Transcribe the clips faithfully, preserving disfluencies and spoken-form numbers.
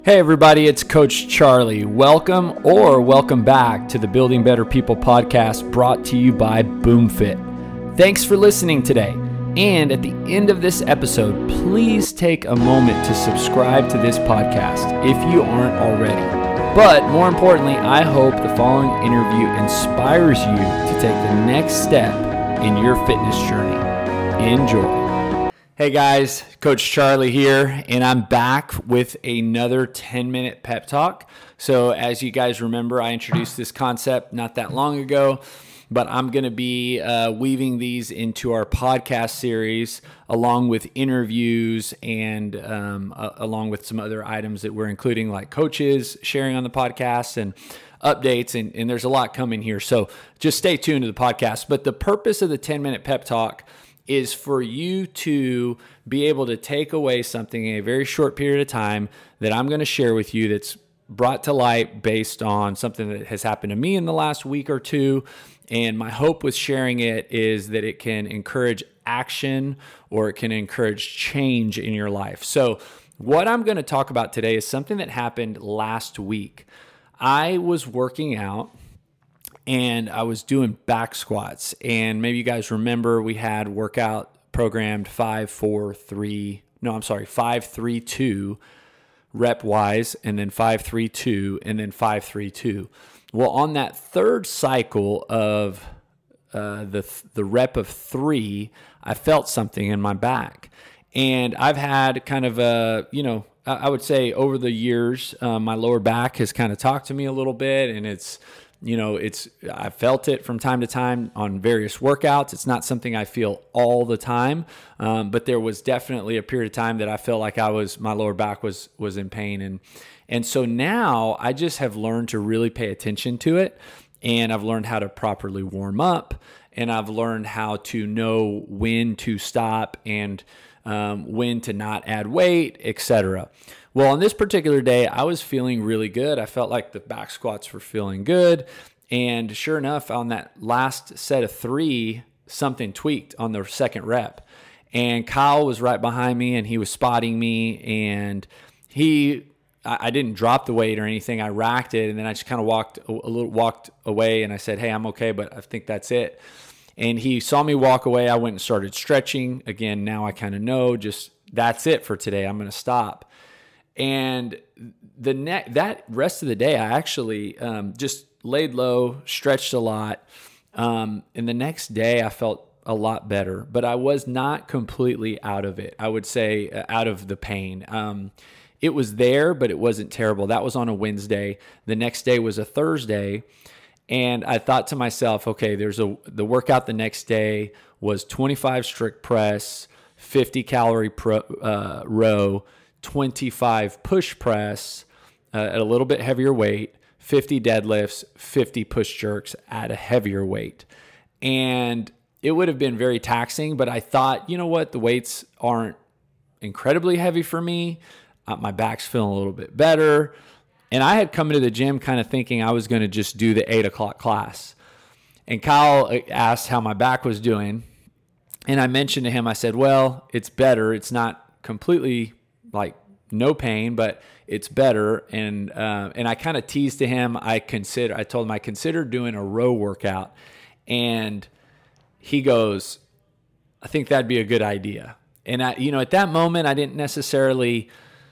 Hey everybody, it's Coach Charlie. Welcome or welcome back to the Building Better People podcast brought to you by BoomFit. Thanks for listening today. And at the end of this episode, please take a moment to subscribe to this podcast if you aren't already. But more importantly, I hope the following interview inspires you to take the next step in your fitness journey. Enjoy. Hey guys, Coach Charlie here, and I'm back with another ten-minute pep talk. So as you guys remember, I introduced this concept not that long ago, but I'm going to be uh, weaving these into our podcast series along with interviews and um, uh, along with some other items that we're including, like coaches sharing on the podcast and updates, and, and there's a lot coming here. So just stay tuned to the podcast. But the purpose of the ten-minute pep talk is for you to be able to take away something in a very short period of time that I'm going to share with you that's brought to light based on something that has happened to me in the last week or two. And my hope with sharing it is that it can encourage action or it can encourage change in your life. So what I'm going to talk about today is something that happened last week. I was working out and I was doing back squats, and maybe you guys remember we had workout programmed five, four, three, no, I'm sorry, five, three, two rep wise, and then five, three, two, and then five, three, two. Well, on that third cycle of uh, the the rep of three, I felt something in my back, and I've had kind of a, you know, I would say over the years, uh, my lower back has kind of talked to me a little bit, and it's You know, it's I felt it from time to time on various workouts. It's not something I feel all the time, um, but there was definitely a period of time that I felt like I was my lower back was was in pain, and and so now I just have learned to really pay attention to it, and I've learned how to properly warm up, and I've learned how to know when to stop and um, when to not add weight, et cetera. Well, on this particular day, I was feeling really good. I felt like the back squats were feeling good. And sure enough, on that last set of three, something tweaked on the second rep. And Kyle was right behind me, and he was spotting me. And he, I didn't drop the weight or anything. I racked it, and then I just kind of walked a little, walked away, and I said, "Hey, I'm okay, but I think that's it." And he saw me walk away. I went and started stretching. Again, now I kind of know just that's it for today. I'm going to stop. And the ne- that rest of the day, I actually um, just laid low, stretched a lot. Um, and the next day, I felt a lot better, but I was not completely out of it. I would say uh, out of the pain. Um, it was there, but it wasn't terrible. That was on a Wednesday. The next day was a Thursday. And I thought to myself, okay, there's a the workout the next day was twenty-five strict press, fifty calorie pro, uh, row, twenty-five push press uh, at a little bit heavier weight, fifty deadlifts, fifty push jerks at a heavier weight. And it would have been very taxing, but I thought, you know what, the weights aren't incredibly heavy for me. Uh, my back's feeling a little bit better. And I had come into the gym kind of thinking I was going to just do the eight o'clock class. And Kyle asked how my back was doing. And I mentioned to him, I said, well, it's better. It's not completely like no pain, but it's better. And uh, and I kind of teased to him, I consider, I told him I considered doing a row workout. And he goes, I think that'd be a good idea. And I, you know, at that moment, I didn't necessarily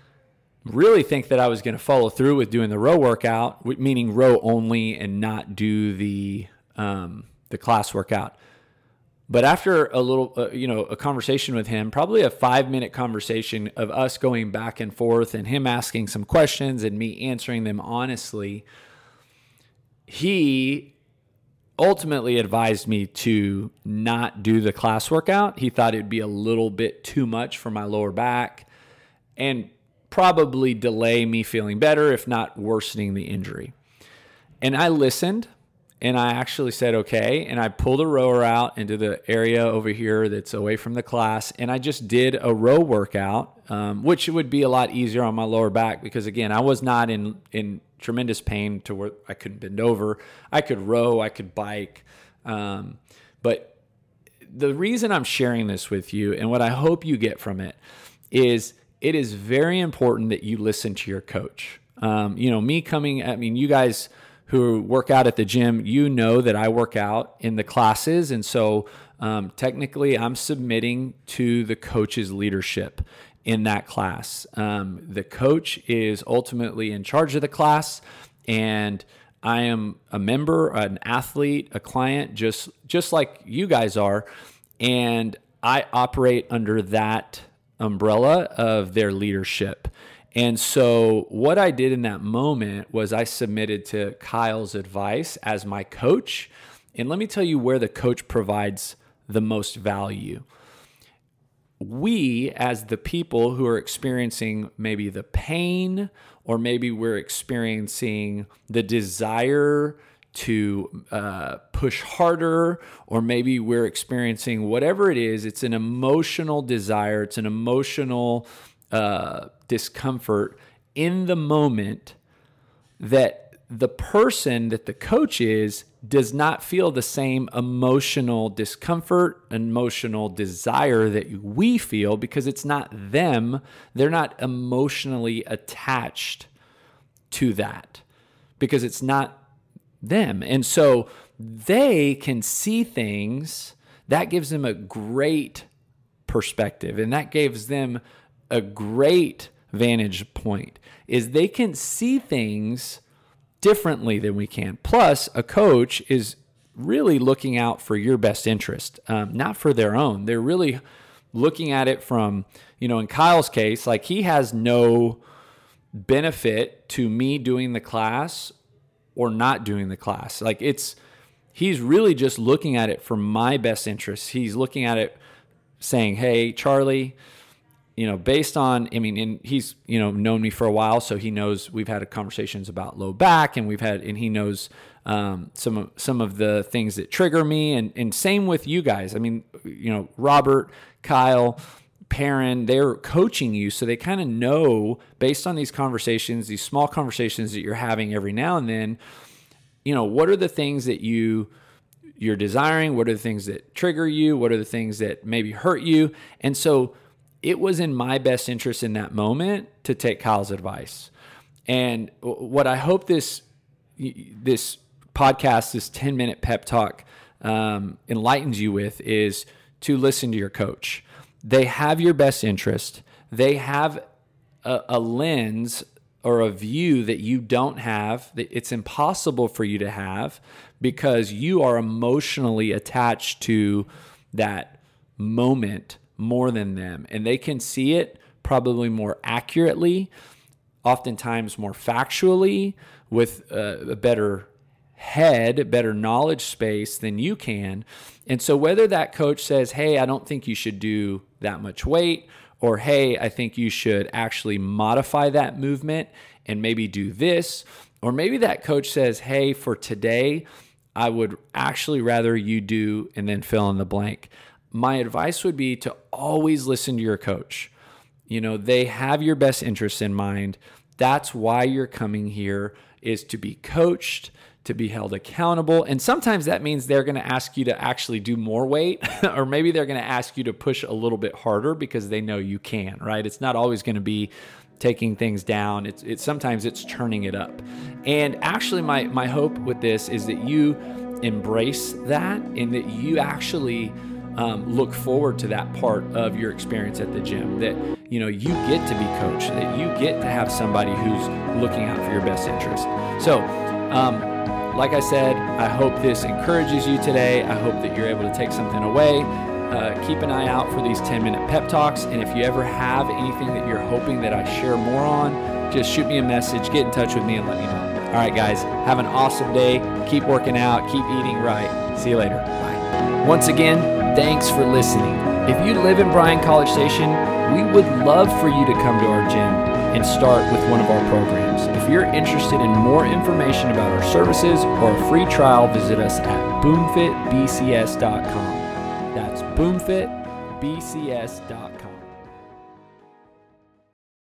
really think that I was going to follow through with doing the row workout, meaning row only and not do the um, the class workout. But after a little, uh, you know, a conversation with him, probably a five minute conversation of us going back and forth and him asking some questions and me answering them honestly, he ultimately advised me to not do the class workout. He thought it'd be a little bit too much for my lower back and probably delay me feeling better, if not worsening the injury. And I listened. And I actually said, okay. And I pulled a rower out into the area over here that's away from the class. And I just did a row workout, um, which would be a lot easier on my lower back because, again, I was not in, in tremendous pain to where I couldn't bend over. I could row, I could bike. Um, but the reason I'm sharing this with you and what I hope you get from it is it is very important that you listen to your coach. Um, you know, me coming, I mean, you guys who work out at the gym, you know that I work out in the classes. And so um, technically I'm submitting to the coach's leadership in that class. Um, the coach is ultimately in charge of the class, and I am a member, an athlete, a client, just just like you guys are, and I operate under that umbrella of their leadership. And so what I did in that moment was I submitted to Kyle's advice as my coach. And let me tell you where the coach provides the most value. We, as the people who are experiencing maybe the pain, or maybe we're experiencing the desire to uh, push harder, or maybe we're experiencing whatever it is, it's an emotional desire, it's an emotional uh, discomfort in the moment that the person that the coach is does not feel the same emotional discomfort, emotional desire that we feel, because it's not them. They're not emotionally attached to that because it's not them. And so they can see things. That gives them a great perspective, and that gives them a great vantage point, is they can see things differently than we can. Plus, a coach is really looking out for your best interest, um, not for their own. They're really looking at it from, you know, in Kyle's case, like he has no benefit to me doing the class or not doing the class. Like it's, he's really just looking at it for my best interests. He's looking at it saying, hey, Charlie, you know, based on, I mean, and he's, you know, known me for a while, so he knows we've had conversations about low back, and we've had, and he knows um, some of some of the things that trigger me, and and same with you guys. I mean, you know, Robert, Kyle, Perrin, they're coaching you, so they kind of know based on these conversations, these small conversations that you're having every now and then, you know, what are the things that you you're desiring, what are the things that trigger you, what are the things that maybe hurt you, and so it was in my best interest in that moment to take Kyle's advice. And what I hope this this podcast, this ten-minute pep talk um, enlightens you with is to listen to your coach. They have your best interest. They have a, a lens or a view that you don't have, that it's impossible for you to have because you are emotionally attached to that moment more than them. And they can see it probably more accurately, oftentimes more factually, with a, a better head, better knowledge space than you can. And so whether that coach says, hey, I don't think you should do that much weight, or hey, I think you should actually modify that movement and maybe do this, or maybe that coach says, hey, for today, I would actually rather you do, and then fill in the blank. My advice would be to always listen to your coach. You know, they have your best interests in mind. That's why you're coming here, is to be coached, to be held accountable. And sometimes that means they're going to ask you to actually do more weight, or maybe they're going to ask you to push a little bit harder because they know you can, right? It's not always going to be taking things down. It's it's sometimes it's turning it up. And actually my my hope with this is that you embrace that, and that you actually Um, look forward to that part of your experience at the gym, that, you know, you get to be coached, that you get to have somebody who's looking out for your best interest. So, um, like I said, I hope this encourages you today. I hope that you're able to take something away. Uh, keep an eye out for these ten-minute pep talks. And if you ever have anything that you're hoping that I share more on, just shoot me a message, get in touch with me, and let me know. All right, guys, have an awesome day. Keep working out. Keep eating right. See you later. Bye. Once again, thanks for listening. If you live in Bryan College Station, we would love for you to come to our gym and start with one of our programs. If you're interested in more information about our services or a free trial, visit us at boom fit b c s dot com. That's boom fit b c s dot com.